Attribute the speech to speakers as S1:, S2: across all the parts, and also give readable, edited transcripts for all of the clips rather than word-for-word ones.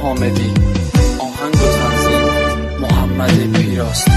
S1: حامدی. آهنگ و تنظیم محمد پیراسته.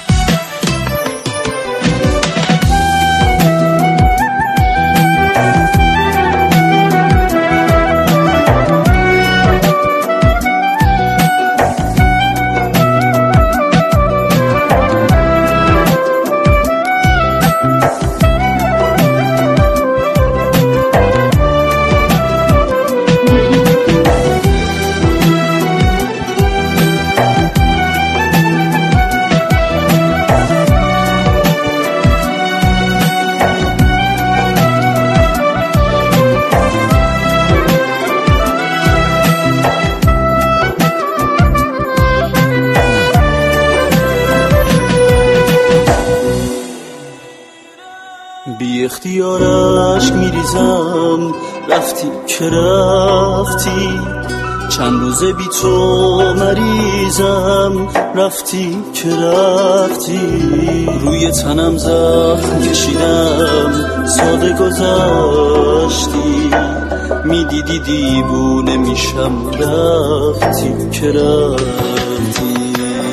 S2: بی اختیار عشق میریزم، رفتی که رفتی. چند روزه بی تو مریضم، رفتی که رفتی. روی تنم زخم کشیدم، ساده گذشتی. میدیدی دیوونه میشم، رفتی که رفتی.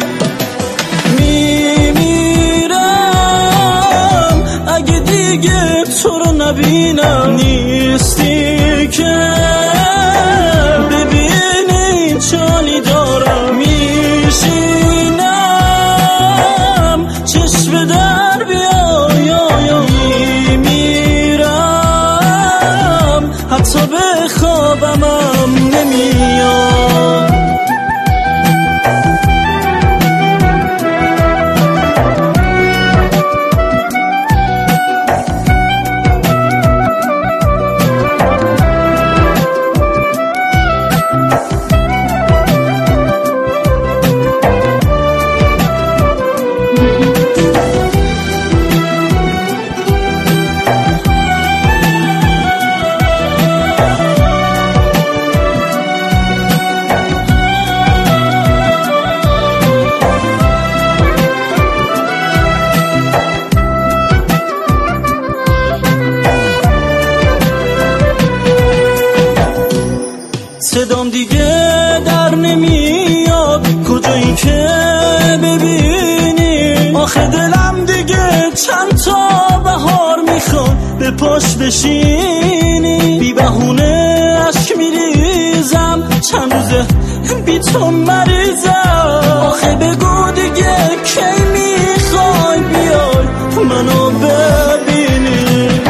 S2: دیگه تو رو نبینم، نیستی که ببینی چالی دارم. میشینم چشم در بیا یا میمیرم، حتی به خوابمم نمیاد. صدام دیگه در نمیاد، کجایی که ببینی. آخه دلم دیگه چند تا بهار میخواد به پاش بشینی. بی بهونه اشک میریزم، چند روزه بی تو مریضم. آخه بگو دیگه کی میخوای بیای منو ببینی.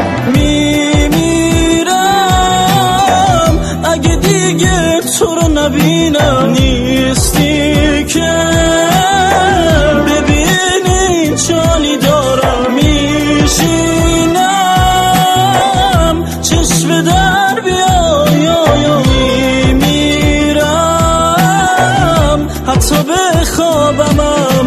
S2: تو رو نبینم، نیستی که ببینی چالی دارم. میشینم چشم در بیا یا میمیرم، حتی به خوابم